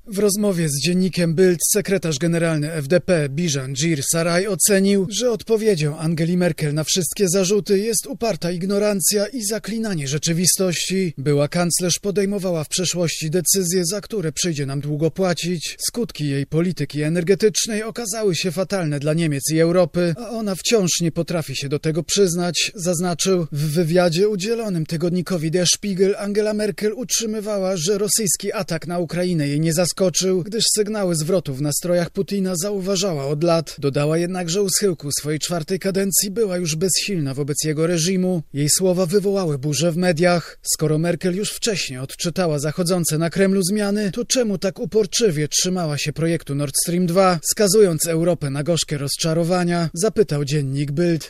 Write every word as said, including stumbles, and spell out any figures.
W rozmowie z dziennikiem Bild sekretarz generalny F D P Bijan Dżir-Saraj ocenił, że odpowiedzią Angeli Merkel na wszystkie zarzuty jest uparta ignorancja i zaklinanie rzeczywistości. Była kanclerz podejmowała w przeszłości decyzje, za które przyjdzie nam długo płacić. Skutki jej polityki energetycznej okazały się fatalne dla Niemiec i Europy, a ona wciąż nie potrafi się do tego przyznać, zaznaczył. W wywiadzie udzielonym tygodnikowi Der Spiegel Angela Merkel utrzymywała, że rosyjski atak na Ukrainę jej nie zaskoczył, gdyż sygnały zwrotu w nastrojach Putina zauważała od lat. Dodała jednak, że u schyłku swojej czwartej kadencji była już bezsilna wobec jego reżimu. Jej słowa wywołały burzę w mediach. Skoro Merkel już wcześniej odczytała zachodzące na Kremlu zmiany, to czemu tak uporczywie trzymała się projektu Nord Stream dwa, skazując Europę na gorzkie rozczarowania? Zapytał dziennik Bild.